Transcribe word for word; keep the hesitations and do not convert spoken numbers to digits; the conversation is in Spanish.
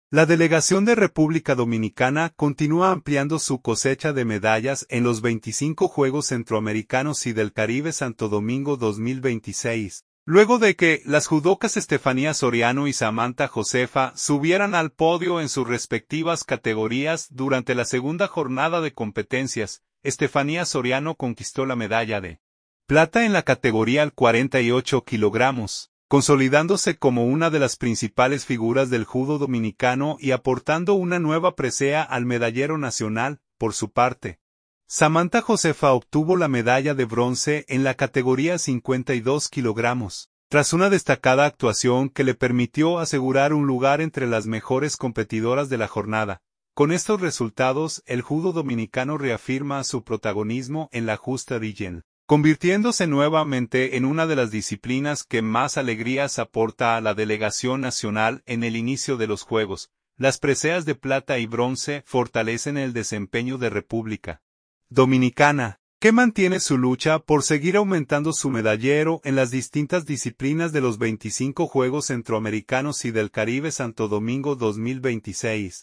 La delegación de República Dominicana continúa ampliando su cosecha de medallas en los veinticinco Juegos Centroamericanos y del Caribe Santo Domingo dos mil veintiséis, luego de que las judocas Estefanía Soriano y Samantha Josefa subieran al podio en sus respectivas categorías durante la segunda jornada de competencias. Estefanía Soriano conquistó la medalla de plata en la categoría al cuarenta y ocho kilogramos, consolidándose como una de las principales figuras del judo dominicano y aportando una nueva presea al medallero nacional. Por su parte, Samantha Josefa obtuvo la medalla de bronce en la categoría cincuenta y dos kilogramos, tras una destacada actuación que le permitió asegurar un lugar entre las mejores competidoras de la jornada. Con estos resultados, el judo dominicano reafirma su protagonismo en la justa regional, convirtiéndose nuevamente en una de las disciplinas que más alegrías aporta a la delegación nacional en el inicio de los Juegos. Las preseas de plata y bronce fortalecen el desempeño de República Dominicana, que mantiene su lucha por seguir aumentando su medallero en las distintas disciplinas de los veinticinco Juegos Centroamericanos y del Caribe Santo Domingo dos mil veintiséis.